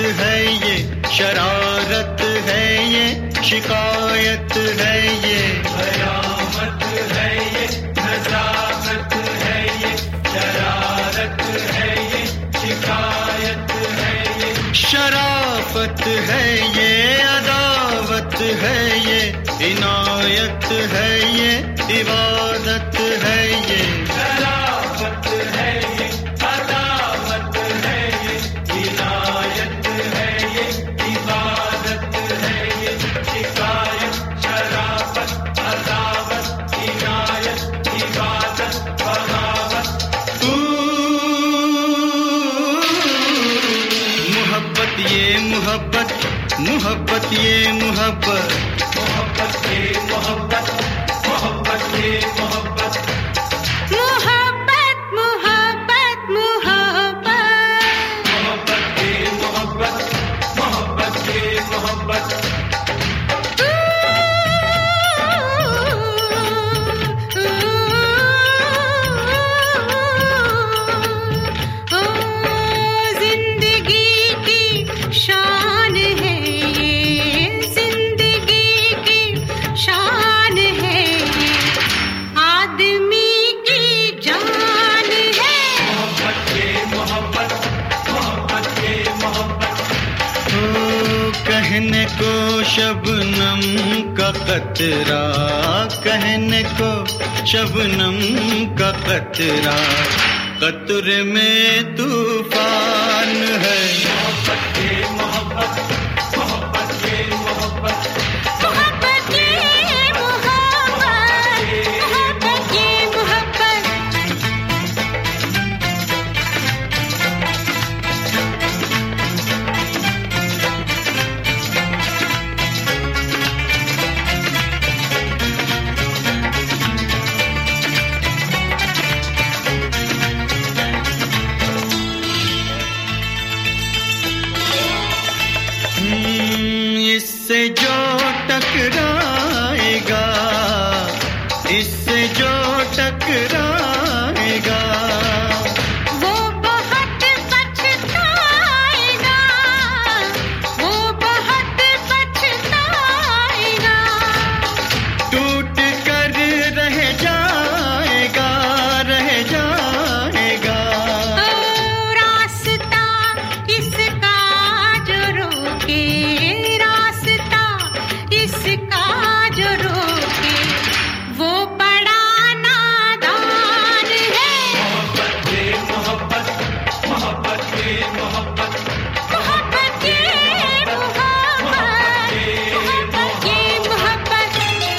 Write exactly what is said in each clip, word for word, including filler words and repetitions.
है ये, शरारत है ये, शिकायत है ये, कयामत है ये, नजाकत है ये, शरारत है ये, शिकायत है ये, शराफत है ये, अदावत है ये, इनायत है ये, इबादत है ये, शराफत है ये, अदावत है ये, इनायत है ये, इबादत है ये, शिकायत, शराफत, अदावत, इनायत, इबादत, बगावत। मोहब्बत ये मोहब्बत, मोहब्बत ये मोहब्बत, मोहब्बत ये मोहब्बत, मोहब्बत ये मोहब्बत, मोहब्बत मोहब्बत मोहब्बत, मोहब्बत ये मोहब्बत, मोहब्बत ये मोहब्बत। जिंदगी की शान है ये, जिंदगी की शान है ये, आदमी की जान है। मोहब्बत ये मोहब्बत, मोहब्बत ये मोहब्बत, ओ कहने को शबनम का कतरा, कहने को शबनम का कतरा, कतरे में तूफान है। मोहब्बत ये मोहब्बत, मोहब्बत ये मोहब्बत, मोहब्बत ये मोहब्बत, मोहब्बत ये मोहब्बत, हम्म, इससे जो टकराएगा, इससे जो टकराएगा, वो बहुत पछताएगा, वो बहुत पछताएगा, टूट कर रह जाएगा, रह जाएगा। ओ रास्ता इसका जो रोके, रास्ता इसका जो रोके, वो बड़ा नादान है। मोहब्बत ये मोहब्बत, मोहब्बत ये मोहब्बत, मोहब्बत ये मोहब्बत, मोहब्बत ये मोहब्बत,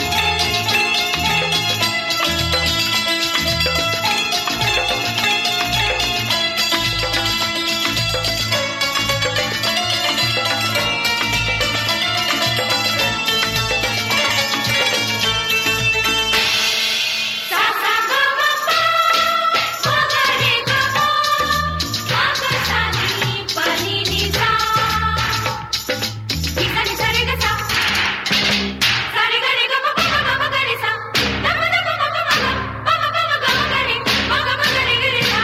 सा सा गा मा पा, मा गा रे गा मा, मा गा सा नी पा नी नी सा, नी सा नी सा रे गा सा, सा रे गा रे गा मा पा मा गा मा गा रे सा, दा मा दा मा मा मा मा गा, मा मा मा मा गा मा गा रे, मा गा मा गा रे गा रे सा।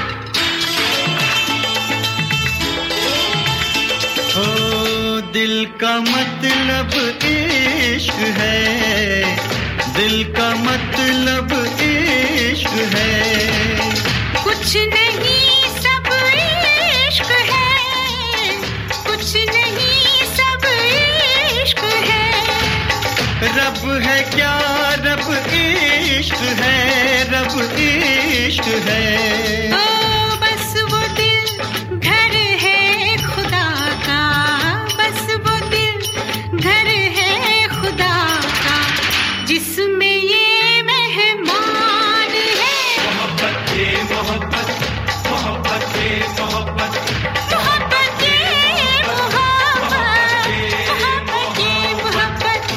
ओ दिल का मतलब इश्क है, दिल का मतलब इश्क है, कुछ नहीं सब इश्क है, कुछ नहीं सब इश्क है, रब है क्या रब इश्क है, रब इश्क है। ओ बस वो दिल घर है खुदा का, बस वो दिल घर है खुदा का, जिसमें ये मेहमान है। मोहब्बत ये मोहब्बत, मोहब्बत ये मोहब्बत, मोहब्बत ये मोहब्बत, मोहब्बत ये मोहब्बत,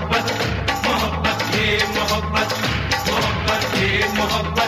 मोहब्बत मोहब्बत ये मोहब्बत मोहब्बत ये मोहब्बत